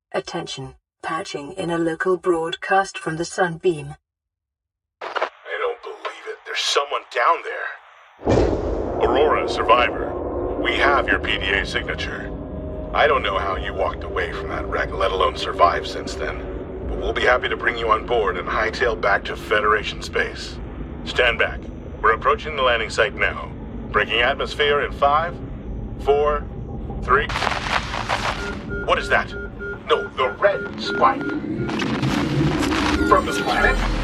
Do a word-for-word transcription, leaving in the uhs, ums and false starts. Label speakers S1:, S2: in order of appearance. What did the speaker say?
S1: Attention. Patching in a local broadcast from the Sunbeam.
S2: I don't believe it. There's someone down there. Aurora, Survivor. We have your P D A signature. I don't know how you walked away from that wreck, let alone survived since then. But we'll be happy to bring you on board and hightail back to Federation space. Stand back. We're approaching the landing site now. Breaking atmosphere in five, four, three... What is that? No, the red spike. From the planet.